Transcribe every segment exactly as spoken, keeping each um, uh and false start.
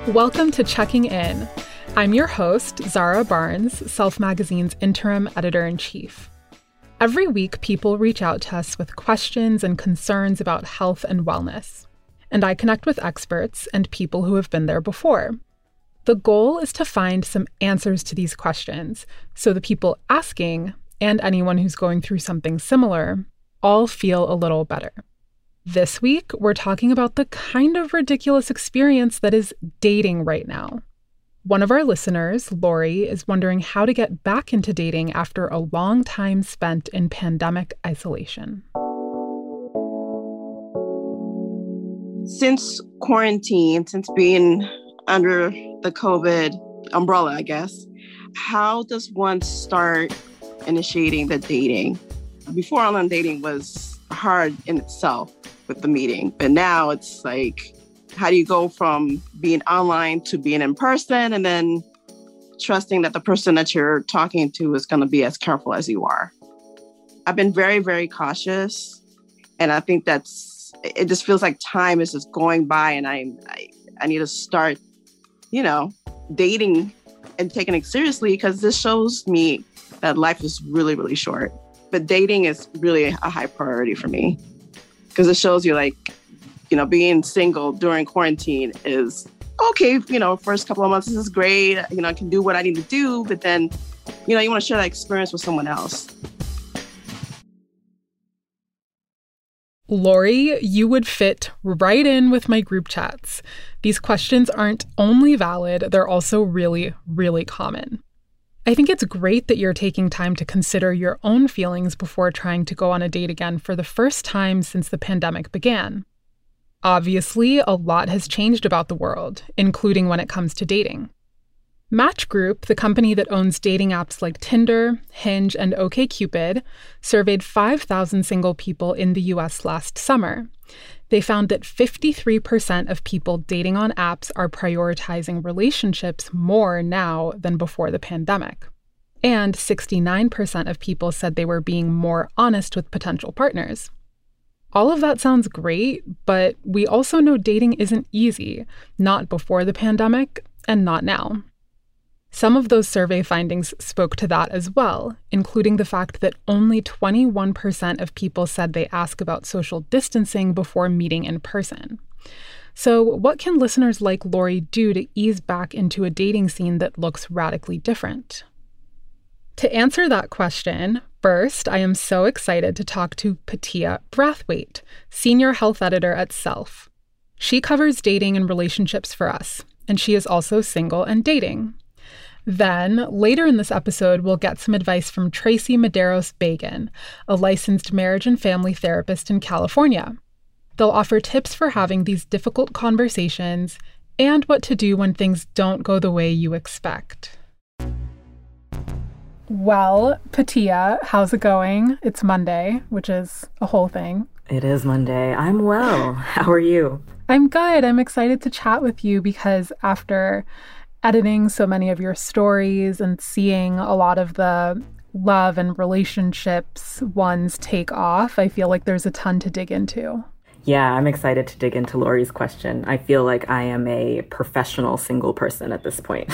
Welcome to Checking In. I'm your host, Zara Barnes, Self Magazine's interim editor-in-chief. Every week, people reach out to us with questions and concerns about health and wellness. And I connect with experts and people who have been there before. The goal is to find some answers to these questions so the people asking, and anyone who's going through something similar, all feel a little better. This week, we're talking about the kind of ridiculous experience that is dating right now. One of our listeners, Lori, is wondering how to get back into dating after a long time spent in pandemic isolation. Since quarantine, since being under the COVID umbrella, I guess, how does one start initiating the dating? Before, online dating was hard in itself with the meeting, but now it's like, how do you go from being online to being in person and then trusting that the person that you're talking to is going to be as careful as you are? I've been very, very cautious. And I think that's, it just feels like time is just going by and I, I, I need to start, you know, dating and taking it seriously because this shows me that life is really, really short. But dating is really a high priority for me because it shows you like, you know, being single during quarantine is okay. You know, first couple of months, this is great. You know, I can do what I need to do. But then, you know, you want to share that experience with someone else. Lori, you would fit right in with my group chats. These questions aren't only valid, they're also really, really common. I think it's great that you're taking time to consider your own feelings before trying to go on a date again for the first time since the pandemic began. Obviously, a lot has changed about the world, including when it comes to dating. Match Group, the company that owns dating apps like Tinder, Hinge, and OkCupid, surveyed five thousand single people in the U S last summer. They found that fifty-three percent of people dating on apps are prioritizing relationships more now than before the pandemic. And sixty-nine percent of people said they were being more honest with potential partners. All of that sounds great, but we also know dating isn't easy, not before the pandemic and not now. Some of those survey findings spoke to that as well, including the fact that only twenty-one percent of people said they ask about social distancing before meeting in person. So what can listeners like Lori do to ease back into a dating scene that looks radically different? To answer that question, first, I am so excited to talk to Patia Brathwaite, Senior Health Editor at Self. She covers dating and relationships for us, and she is also single and dating. Then, later in this episode, we'll get some advice from Tracy Medeiros-Bagan, a licensed marriage and family therapist in California. They'll offer tips for having these difficult conversations and what to do when things don't go the way you expect. Well, Patia, how's it going? It's Monday, which is a whole thing. It is Monday. I'm well. How are you? I'm good. I'm excited to chat with you because after editing so many of your stories and seeing a lot of the love and relationships ones take off, I feel like there's a ton to dig into. Yeah, I'm excited to dig into Lori's question. I feel like I am a professional single person at this point.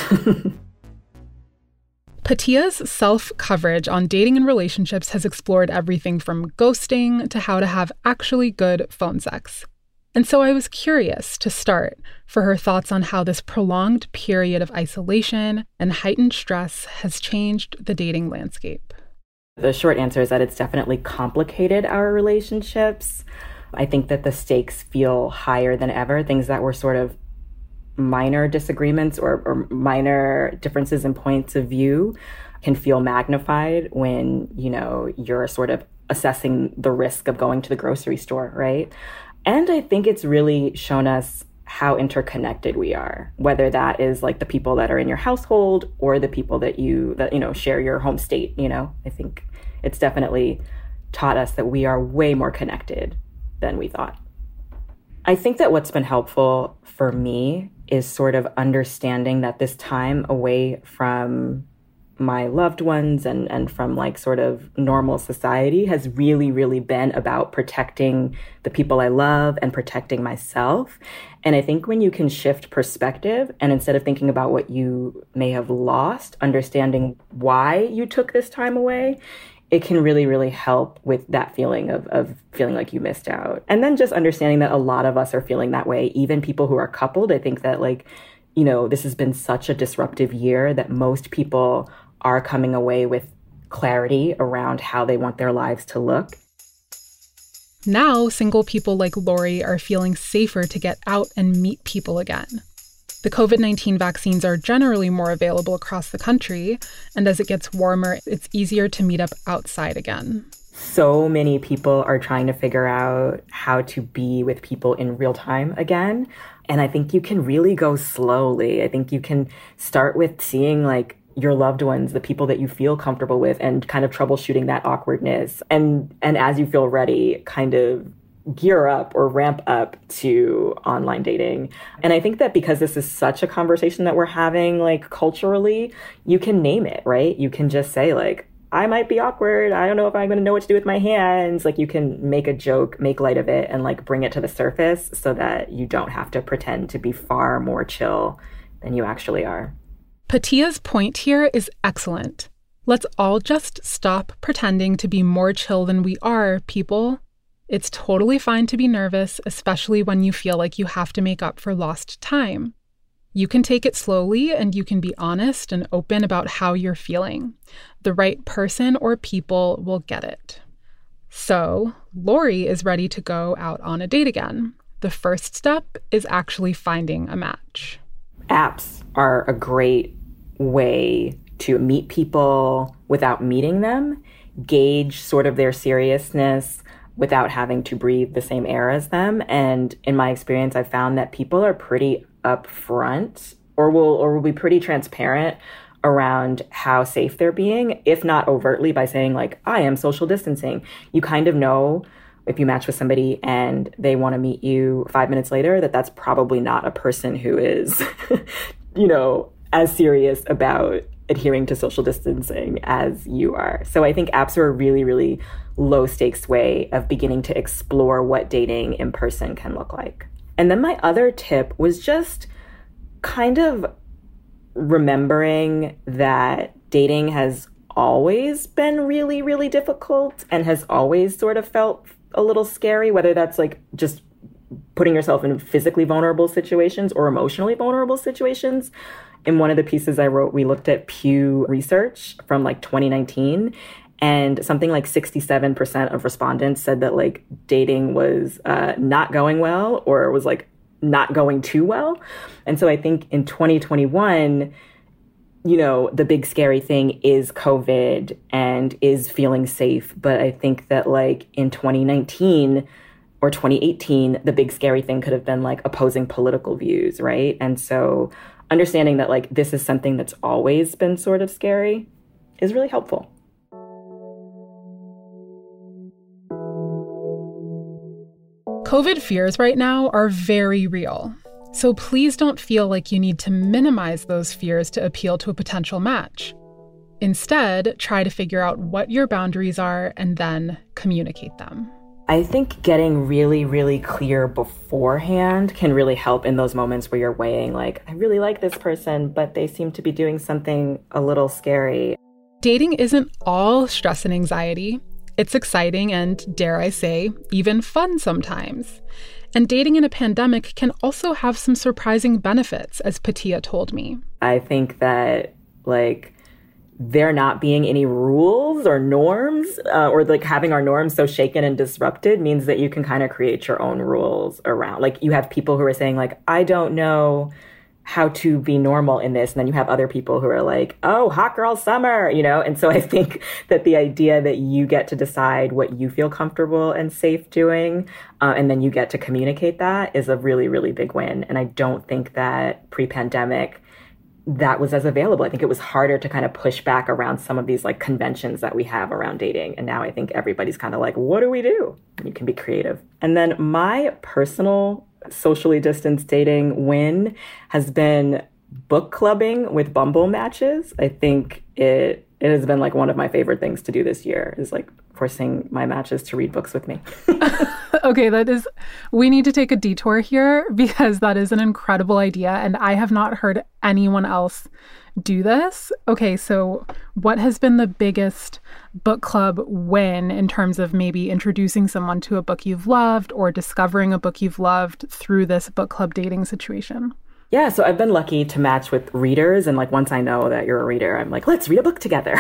Patia's self-coverage on dating and relationships has explored everything from ghosting to how to have actually good phone sex. And so I was curious to start for her thoughts on how this prolonged period of isolation and heightened stress has changed the dating landscape. The short answer is that it's definitely complicated our relationships. I think that the stakes feel higher than ever. Things that were sort of minor disagreements or, or minor differences in points of view can feel magnified when, you know, you're sort of assessing the risk of going to the grocery store, right? And I think it's really shown us how interconnected we are, whether that is like the people that are in your household or the people that you, that, you know, share your home state, you know. I think it's definitely taught us that we are way more connected than we thought. I think that what's been helpful for me is sort of understanding that this time away from my loved ones and, and from like sort of normal society has really, really been about protecting the people I love and protecting myself. And I think when you can shift perspective and instead of thinking about what you may have lost, understanding why you took this time away, it can really, really help with that feeling of, of feeling like you missed out. And then just understanding that a lot of us are feeling that way, even people who are coupled. I think that like, you know, this has been such a disruptive year that most people are coming away with clarity around how they want their lives to look. Now, single people like Lori are feeling safer to get out and meet people again. The covid nineteen vaccines are generally more available across the country, and as it gets warmer, it's easier to meet up outside again. So many people are trying to figure out how to be with people in real time again. And I think you can really go slowly. I think you can start with seeing like your loved ones, the people that you feel comfortable with, and kind of troubleshooting that awkwardness. And and as you feel ready, kind of gear up or ramp up to online dating. And I think that because this is such a conversation that we're having, like culturally, you can name it, right? You can just say like, I might be awkward. I don't know if I'm going to know what to do with my hands. Like you can make a joke, make light of it, and like bring it to the surface so that you don't have to pretend to be far more chill than you actually are. Patia's point here is excellent. Let's all just stop pretending to be more chill than we are, people. It's totally fine to be nervous, especially when you feel like you have to make up for lost time. You can take it slowly and you can be honest and open about how you're feeling. The right person or people will get it. So, Lori is ready to go out on a date again. The first step is actually finding a match. Apps are a great way to meet people without meeting them, gauge sort of their seriousness without having to breathe the same air as them. And in my experience, I've found that people are pretty upfront or will or will be pretty transparent around how safe they're being, if not overtly by saying like, I am social distancing. You kind of know if you match with somebody and they want to meet you five minutes later, that that's probably not a person who is, you know, as serious about adhering to social distancing as you are. So I think apps are a really, really low stakes way of beginning to explore what dating in person can look like. And then my other tip was just kind of remembering that dating has always been really, really difficult and has always sort of felt a little scary, whether that's like just putting yourself in physically vulnerable situations or emotionally vulnerable situations. In one of the pieces I wrote, we looked at Pew Research from like twenty nineteen, and something like sixty-seven percent of respondents said that like dating was uh, not going well or was like not going too well. And so I think in twenty twenty-one, you know, the big scary thing is COVID and is feeling safe. But I think that like in twenty nineteen or twenty eighteen, the big scary thing could have been like opposing political views, right? And so understanding that like this is something that's always been sort of scary is really helpful. COVID fears right now are very real. So please don't feel like you need to minimize those fears to appeal to a potential match. Instead, try to figure out what your boundaries are and then communicate them. I think getting really, really clear beforehand can really help in those moments where you're weighing like, I really like this person, but they seem to be doing something a little scary. Dating isn't all stress and anxiety. It's exciting and, dare I say, even fun sometimes. And dating in a pandemic can also have some surprising benefits, as Patia told me. I think that, like, there not being any rules or norms uh, or like having our norms so shaken and disrupted means that you can kind of create your own rules around. Like you have people who are saying like, I don't know how to be normal in this. And then you have other people who are like, oh, hot girl summer, you know? And so I think that the idea that you get to decide what you feel comfortable and safe doing, uh, and then you get to communicate that is a really, really big win. And I don't think that pre-pandemic that was as available. I think it was harder to kind of push back around some of these like conventions that we have around dating. And now I think everybody's kind of like, what do we do? You can be creative. And then my personal socially distanced dating win has been book clubbing with Bumble matches. I think it it has been like one of my favorite things to do this year, is like forcing my matches to read books with me. Okay, that is, we need to take a detour here because that is an incredible idea. And I have not heard anyone else do this. Okay, so what has been the biggest book club win in terms of maybe introducing someone to a book you've loved or discovering a book you've loved through this book club dating situation? Yeah, so I've been lucky to match with readers. And like, once I know that you're a reader, I'm like, let's read a book together.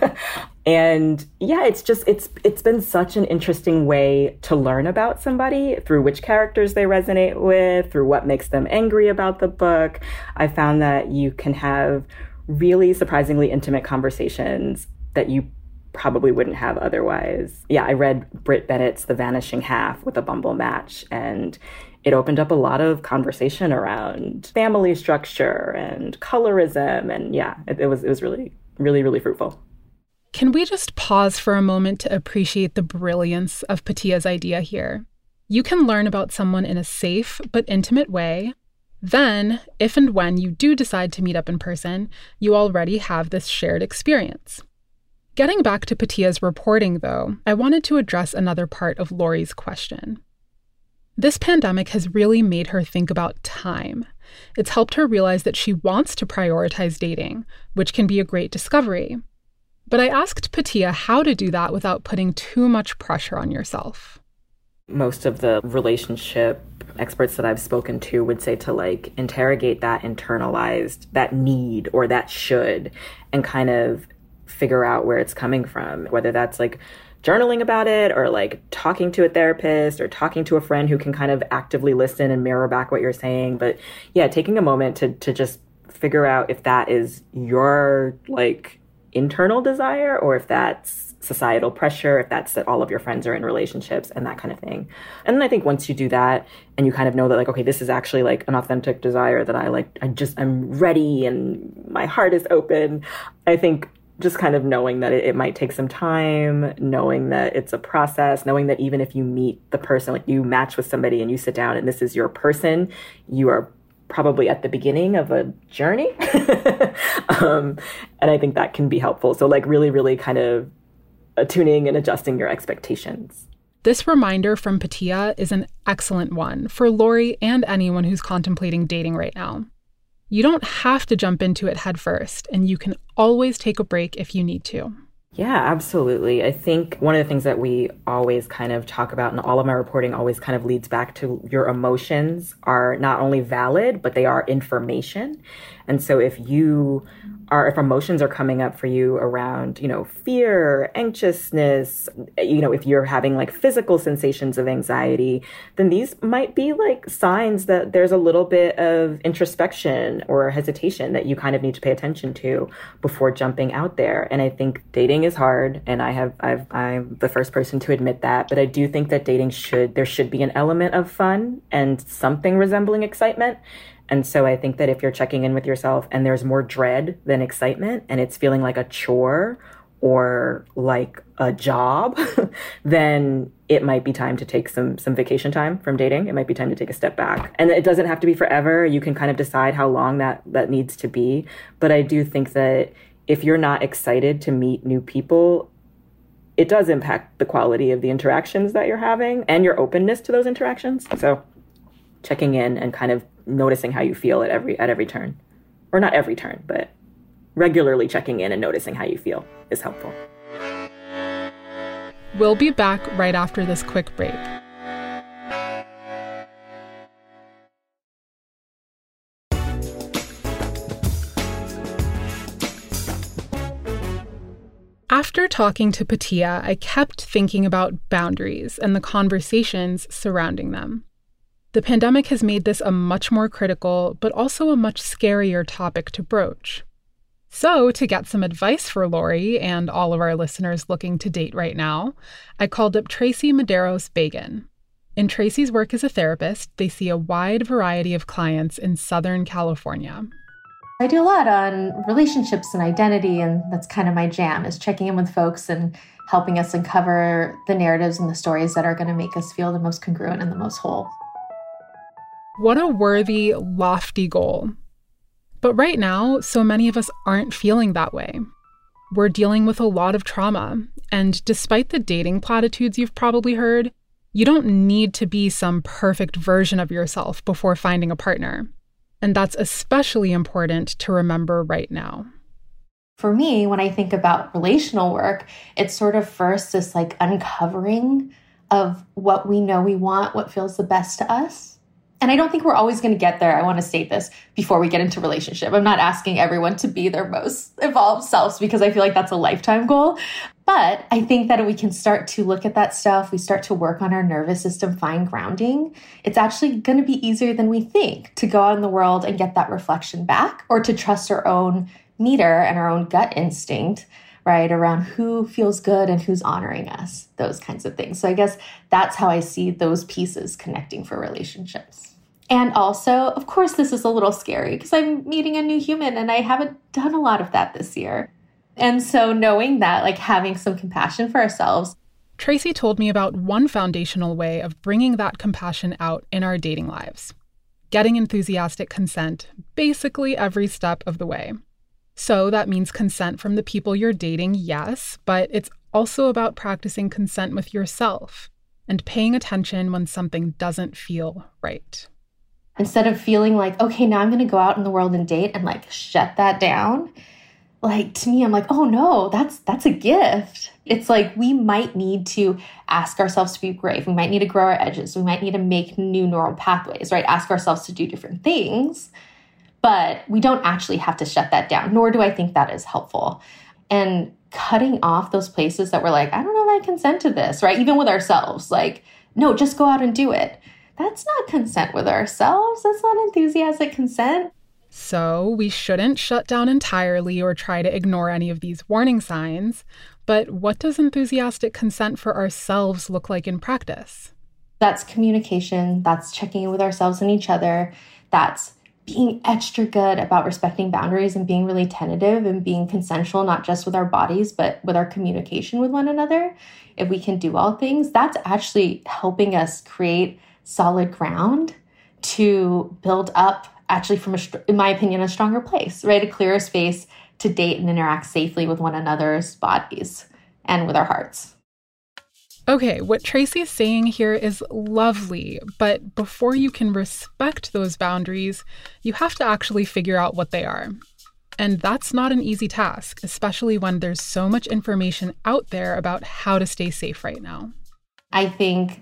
And yeah, it's just, it's it's been such an interesting way to learn about somebody through which characters they resonate with, through what makes them angry about the book. I found that you can have really surprisingly intimate conversations that you probably wouldn't have otherwise. Yeah, I read Britt Bennett's The Vanishing Half with a Bumble match, and it opened up a lot of conversation around family structure and colorism. And yeah, it, it was it was really, really, really fruitful. Can we just pause for a moment to appreciate the brilliance of Patia's idea here? You can learn about someone in a safe but intimate way. Then, if and when you do decide to meet up in person, you already have this shared experience. Getting back to Patia's reporting, though, I wanted to address another part of Lori's question. This pandemic has really made her think about time. It's helped her realize that she wants to prioritize dating, which can be a great discovery. But I asked Patia how to do that without putting too much pressure on yourself. Most of the relationship experts that I've spoken to would say to like interrogate that internalized, that need or that should, and kind of figure out where it's coming from, whether that's like journaling about it or like talking to a therapist or talking to a friend who can kind of actively listen and mirror back what you're saying. But yeah, taking a moment to to just figure out if that is your like internal desire or if that's societal pressure, if that's that all of your friends are in relationships and that kind of thing. And then I think once you do that and you kind of know that like, okay, this is actually like an authentic desire that I like, I just, I'm ready and my heart is open. I think just kind of knowing that it, it might take some time, knowing that it's a process, knowing that even if you meet the person, like you match with somebody and you sit down and this is your person, you are probably at the beginning of a journey. um, and I think that can be helpful. So like really, really kind of attuning and adjusting your expectations. This reminder from Patia is an excellent one for Lori and anyone who's contemplating dating right now. You don't have to jump into it head first, and you can always take a break if you need to. Yeah, absolutely. I think one of the things that we always kind of talk about, and all of my reporting always kind of leads back to, your emotions are not only valid, but they are information. And so if you are, if emotions are coming up for you around, you know, fear, anxiousness, you know, if you're having like physical sensations of anxiety, then these might be like signs that there's a little bit of introspection or hesitation that you kind of need to pay attention to before jumping out there. And I think dating is hard, and I have, I've, I'm the first person to admit that, but I do think that dating should, there should be an element of fun and something resembling excitement. And so I think that if you're checking in with yourself and there's more dread than excitement and it's feeling like a chore or like a job, then it might be time to take some some vacation time from dating. It might be time to take a step back. And it doesn't have to be forever. You can kind of decide how long that, that needs to be. But I do think that if you're not excited to meet new people, it does impact the quality of the interactions that you're having and your openness to those interactions. So checking in and kind of noticing how you feel at every at every turn, or not every turn, but regularly checking in and noticing how you feel is helpful. We'll be back right after this quick break. After talking to Patia, I kept thinking about boundaries and the conversations surrounding them. The pandemic has made this a much more critical, but also a much scarier topic to broach. So, to get some advice for Lori and all of our listeners looking to date right now, I called up Tracy Medeiros-Bagan. In Tracy's work as a therapist, they see a wide variety of clients in Southern California. I do a lot on relationships and identity, and that's kind of my jam, is checking in with folks and helping us uncover the narratives and the stories that are going to make us feel the most congruent and the most whole. What a worthy, lofty goal. But right now, so many of us aren't feeling that way. We're dealing with a lot of trauma, and despite the dating platitudes you've probably heard, you don't need to be some perfect version of yourself before finding a partner. And that's especially important to remember right now. For me, when I think about relational work, it's sort of first this like uncovering of what we know we want, what feels the best to us. And I don't think we're always going to get there. I want to state this before we get into relationship. I'm not asking everyone to be their most evolved selves because I feel like that's a lifetime goal. But I think that if we can start to look at that stuff, we start to work on our nervous system, find grounding, it's actually going to be easier than we think to go out in the world and get that reflection back, or to trust our own meter and our own gut instinct, right, around who feels good and who's honoring us, those kinds of things. So I guess that's how I see those pieces connecting for relationships. And also, of course, this is a little scary because I'm meeting a new human and I haven't done a lot of that this year. And so knowing that, like having some compassion for ourselves. Tracy told me about one foundational way of bringing that compassion out in our dating lives. Getting enthusiastic consent basically every step of the way. So that means consent from the people you're dating, yes, but it's also about practicing consent with yourself and paying attention when something doesn't feel right. Instead of feeling like, okay, now I'm going to go out in the world and date and like shut that down. Like to me, I'm like, oh no, that's that's a gift. It's like we might need to ask ourselves to be brave. We might need to grow our edges. We might need to make new neural pathways, right? Ask ourselves to do different things. But we don't actually have to shut that down, nor do I think that is helpful. And cutting off those places that we're like, I don't know if I consent to this, right? Even with ourselves, like, no, just go out and do it. That's not consent with ourselves. That's not enthusiastic consent. So we shouldn't shut down entirely or try to ignore any of these warning signs. But what does enthusiastic consent for ourselves look like in practice? That's communication. That's checking in with ourselves and each other. That's being extra good about respecting boundaries and being really tentative and being consensual, not just with our bodies, but with our communication with one another. If we can do all things, that's actually helping us create solid ground to build up, actually from, a, in my opinion, a stronger place, right? A clearer space to date and interact safely with one another's bodies and with our hearts. Okay, what Tracy's saying here is lovely, but before you can respect those boundaries, you have to actually figure out what they are. And that's not an easy task, especially when there's so much information out there about how to stay safe right now. I think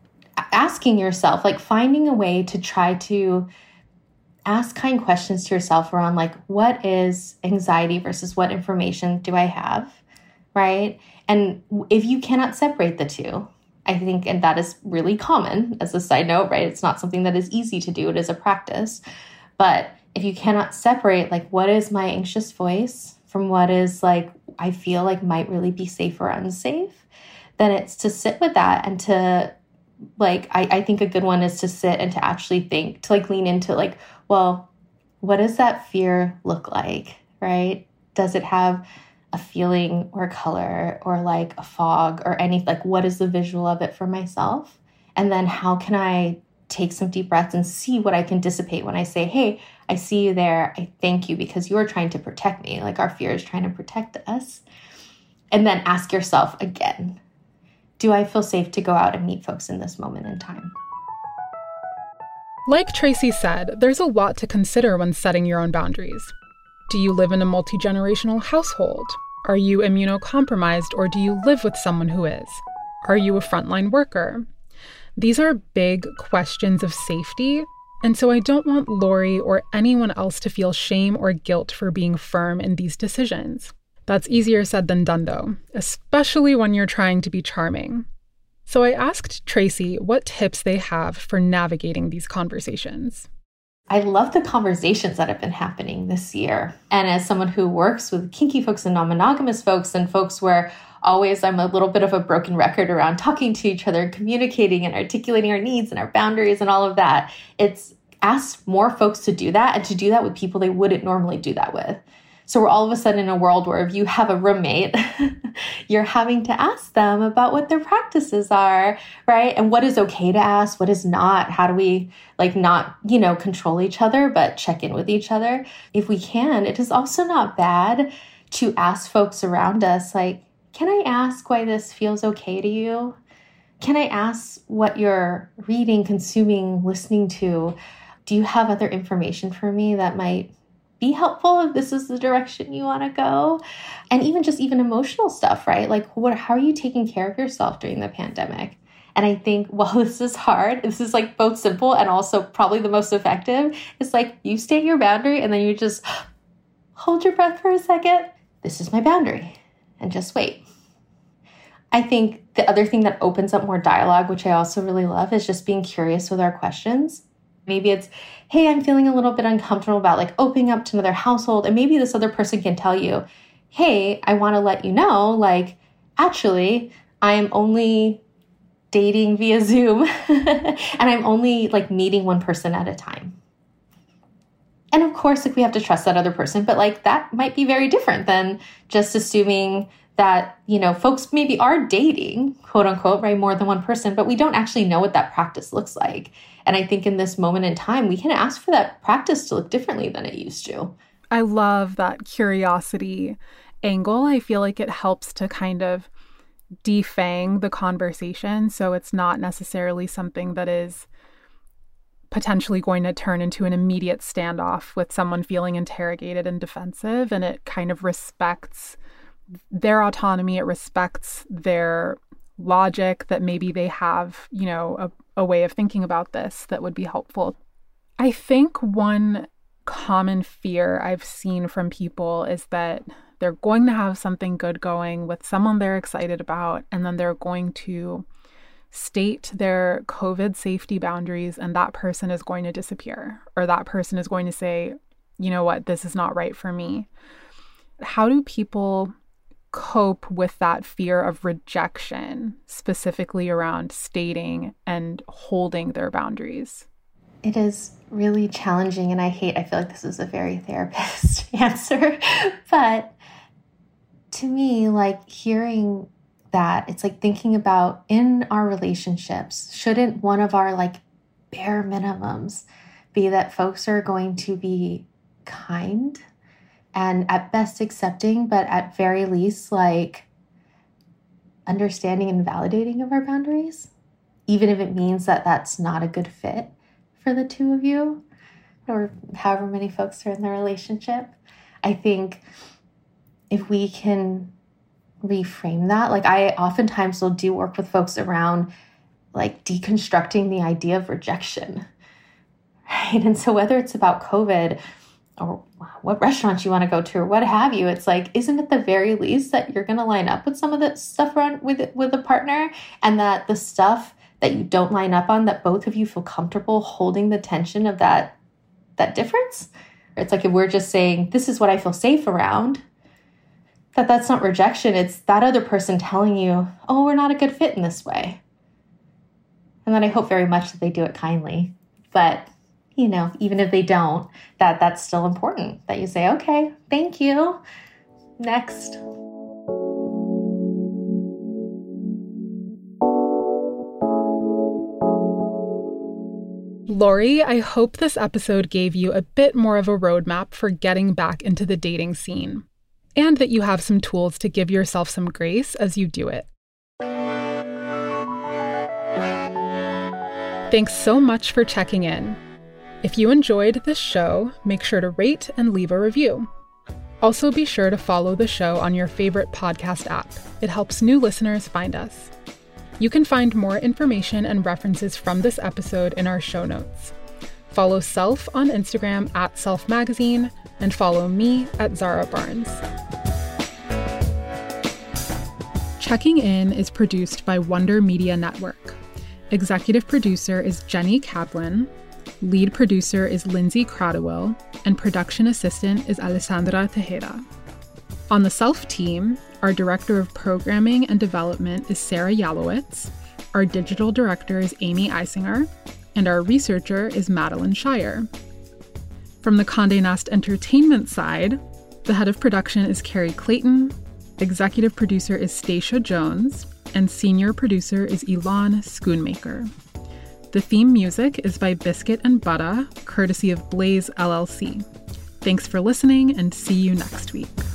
asking yourself, like finding a way to try to ask kind questions to yourself around like, what is anxiety versus what information do I have, right? And if you cannot separate the two, I think, and that is really common as a side note, right? It's not something that is easy to do. It is a practice. But if you cannot separate, like, what is my anxious voice from what is like, I feel like might really be safe or unsafe, then it's to sit with that and to like, I, I think a good one is to sit and to actually think, to like lean into like, well, what does that fear look like, right? Does it have a feeling or a color or like a fog or anything? Like, what is the visual of it for myself? And then how can I take some deep breaths and see what I can dissipate when I say, hey, I see you there. I thank you because you are trying to protect me. Like our fear is trying to protect us. And then ask yourself again, do I feel safe to go out and meet folks in this moment in time? Like Tracy said, there's a lot to consider when setting your own boundaries. Do you live in a multi-generational household? Are you immunocompromised or do you live with someone who is? Are you a frontline worker? These are big questions of safety, and so I don't want Lori or anyone else to feel shame or guilt for being firm in these decisions. That's easier said than done, though, especially when you're trying to be charming. So I asked Tracy what tips they have for navigating these conversations. I love the conversations that have been happening this year. And as someone who works with kinky folks and non-monogamous folks and folks where always I'm a little bit of a broken record around talking to each other and communicating and articulating our needs and our boundaries and all of that, it's asked more folks to do that and to do that with people they wouldn't normally do that with. So we're all of a sudden in a world where if you have a roommate, you're having to ask them about what their practices are, right? And what is okay to ask, what is not. How do we like not, you know, control each other, but check in with each other if we can. It is also not bad to ask folks around us, like, can I ask why this feels okay to you? Can I ask what you're reading, consuming, listening to? Do you have other information for me that might be helpful if this is the direction you want to go? And even just even emotional stuff, right? Like, what, how are you taking care of yourself during the pandemic? And I think, well, this is hard. This is like both simple and also probably the most effective. It's like you state your boundary and then you just hold your breath for a second. This is my boundary. And just wait. I think the other thing that opens up more dialogue, which I also really love, is just being curious with our questions. Maybe it's, hey, I'm feeling a little bit uncomfortable about like opening up to another household. And maybe this other person can tell you, hey, I want to let you know, like, actually, I'm only dating via Zoom and I'm only like meeting one person at a time. And of course, like we have to trust that other person, but like that might be very different than just assuming that, you know, folks maybe are dating, quote unquote, right, more than one person, but we don't actually know what that practice looks like. And I think in this moment in time, we can ask for that practice to look differently than it used to. I love that curiosity angle. I feel like it helps to kind of defang the conversation. So it's not necessarily something that is potentially going to turn into an immediate standoff with someone feeling interrogated and defensive. And it kind of respects their autonomy. It respects their logic that maybe they have, you know, a, a way of thinking about this that would be helpful. I think one common fear I've seen from people is that they're going to have something good going with someone they're excited about, and then they're going to state their COVID safety boundaries, and that person is going to disappear, or that person is going to say, you know what, this is not right for me. How do people cope with that fear of rejection, specifically around stating and holding their boundaries? It is really challenging, and I hate, I feel like this is a very therapist answer, but to me, like hearing that, it's like thinking about in our relationships, shouldn't one of our like bare minimums be that folks are going to be kind and at best accepting, but at very least like understanding and validating of our boundaries, even if it means that that's not a good fit for the two of you or however many folks are in the relationship. I think if we can reframe that, like I oftentimes will do work with folks around like deconstructing the idea of rejection, right? And so whether it's about COVID or what restaurants you want to go to or what have you, it's like, isn't it the very least that you're going to line up with some of the stuff around with, with a partner, and that the stuff that you don't line up on, that both of you feel comfortable holding the tension of that, that difference? It's like if we're just saying, this is what I feel safe around, that that's not rejection. It's that other person telling you, oh, we're not a good fit in this way. And then I hope very much that they do it kindly. But, you know, even if they don't, that that's still important, that you say, okay, thank you. Next. Lori, I hope this episode gave you a bit more of a roadmap for getting back into the dating scene, and that you have some tools to give yourself some grace as you do it. Thanks so much for checking in. If you enjoyed this show, make sure to rate and leave a review. Also, be sure to follow the show on your favorite podcast app. It helps new listeners find us. You can find more information and references from this episode in our show notes. Follow Self on Instagram at Self Magazine, and follow me at Zara Barnes. Checking In is produced by Wonder Media Network. Executive producer is Jenny Kaplan. Lead producer is Lindsay Cradwell, and production assistant is Alessandra Tejeda. On the Self team, our director of programming and development is Sarah Yalowitz, our digital director is Amy Eisinger, and our researcher is Madeline Shire. From the Condé Nast Entertainment side, The head of production is Carrie Clayton, executive producer is Stacia Jones, and senior producer is Ilan Schoonmaker. The theme music is by Biscuit and Butter, courtesy of Blaze L L C. Thanks for listening, and see you next week.